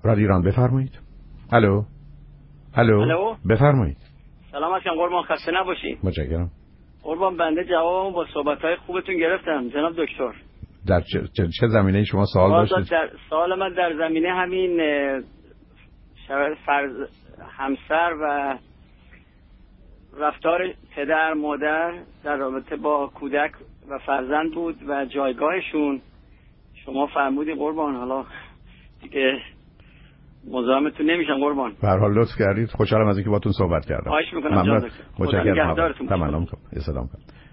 رادیو ایران بفرمایید. الو. بفرمایید. سلام علیکم قربان، خسته نباشید. متشکرم. قربان بنده جوابمو با صحبت‌های خوبتون گرفتم جناب دکتر. در چه زمینه‌ای شما سوال داشتید؟ سوال من در زمینه همین همسر و رفتار پدر مادر در رابطه با کودک و فرزند بود و جایگاهشون. شما فرمودید قربان، حالا دیگه مزاحمتون نمیشم قربان. به هر حال لطف کردید، خوشحالم از اینکه باهاتون صحبت کردم. خواهش می‌کنم جناب دکتر. متشکرم. تمام. سلام.